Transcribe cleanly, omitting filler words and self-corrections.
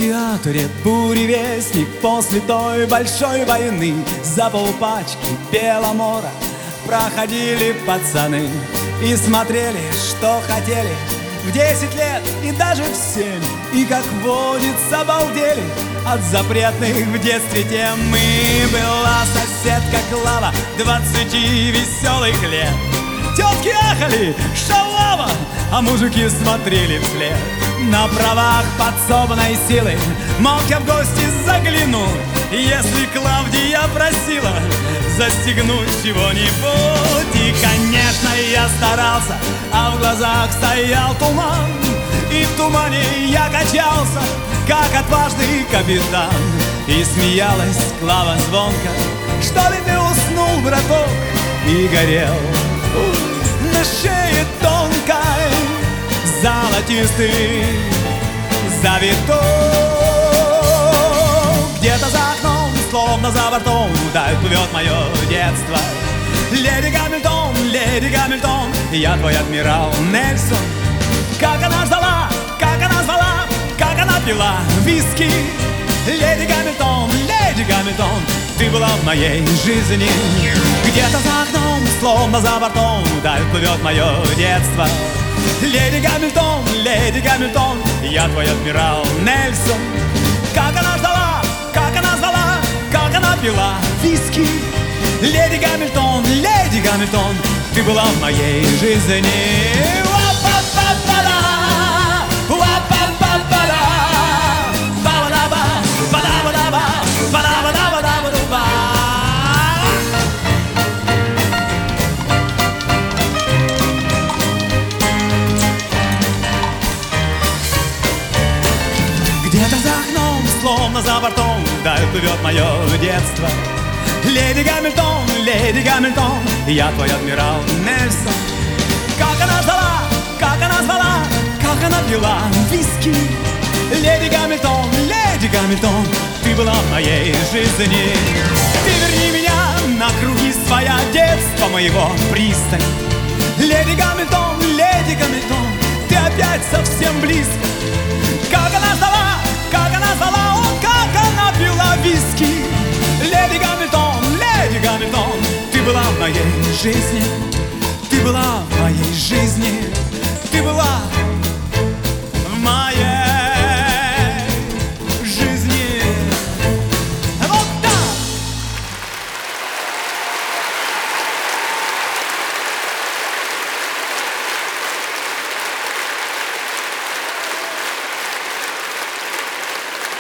радиаторе буревестник после той большой войны. За полпачки Беломора проходили пацаны и смотрели, что хотели в 10 лет и даже в 7. И, как водится, обалдели от запретных в детстве тем. И была соседка Клава 20 веселых лет. Тетки ахали, шалава, а мужики смотрели вслед. На правах подсобной силы мог я в гости заглянуть, если Клавдия просила застегнуть чего-нибудь. И, конечно, я старался, а в глазах стоял туман, и в тумане я качался, как отважный капитан. И смеялась Клава звонко: что ли ты уснул, браток? И горел на шее тонкой золотистый завиток. Где-то за окном, словно за бортом, вдаль плывет мое детство. Леди Гамильтон, я твой адмирал Нельсон. Как она ждала, как она звала, как она пила виски. Леди Гамильтон, ты была в моей жизни. Где-то за окном, словно за бортом, вдаль плывет мое детство. Леди Гамильтон, я твой адмирал Нельсон. Как она ждала, как она звала, как она пила виски. Леди Гамильтон, ты была в моей жизни. Где-то за окном, словно за бортом, вдаль плывет мое детство. Леди Гамильтон, я твой адмирал Нельсон. Как она ждала, как она звала, как она пила виски. Леди Гамильтон, ты была в моей жизни. Ты верни меня на круги своя, детства моего пристань. Леди Гамильтон, ты опять совсем близко. Как она ждала, как она звала, о, как она пила виски. Леди Гамильтон, ты была в моей жизни, ты была в моей жизни.